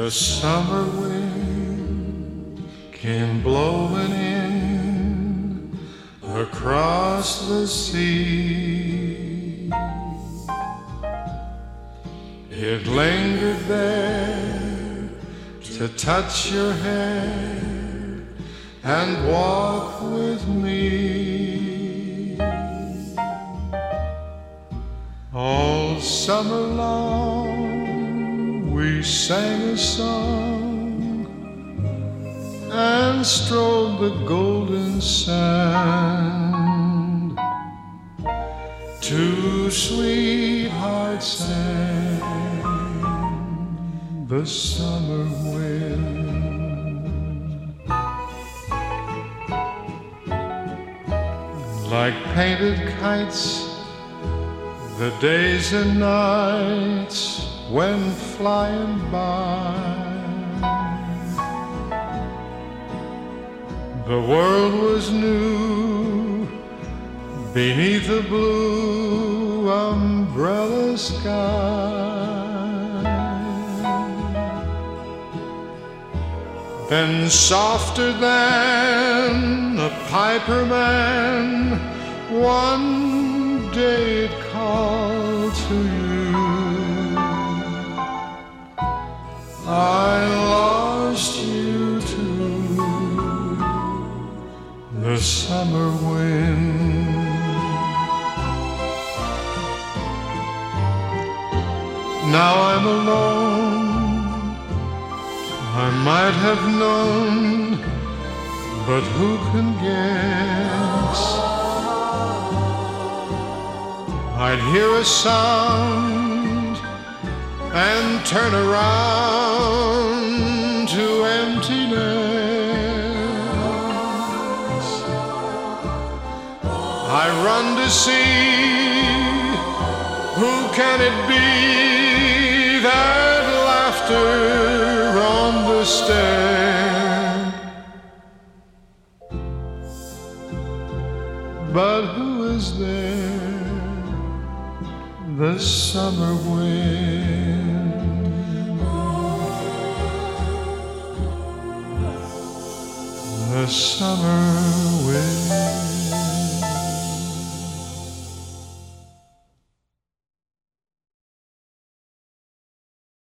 The summer wind came blowing in across the sea. It lingered there to touch your hair and walk with me. All summer long we sang a song and strolled the golden sand. Two sweethearts sang the summer wind. Like painted kites, the days and nights went flying by. The world was new beneath a blue umbrella sky. Then softer than a piper man, one day it called to you. I lost you to the summer wind. Now I'm alone, I might have known, but who can guess? I'd hear a sound and turn around to emptiness. I run to see, who can it be, that laughter on the stair? But who is there? The summer wind. The summer wind.